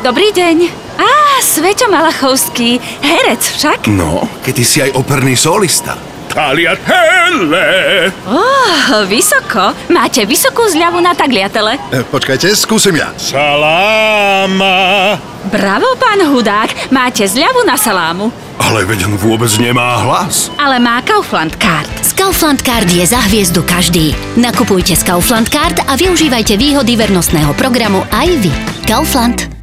Dobrý deň. Sveťo Malachovský, herec však? No, keď ty si aj operný solista. Tagliatelle! Vysoko. Máte vysokú zľavu na tagliatele. Počkajte, skúsim ja. Saláma! Bravo, pán Hudák. Máte zľavu na salámu. Ale veď on vôbec nemá hlas. Ale má Kaufland Card. S Kaufland Card je za hviezdu každý. Nakupujte s Kaufland Card a využívajte výhody vernostného programu aj vy. Kaufland.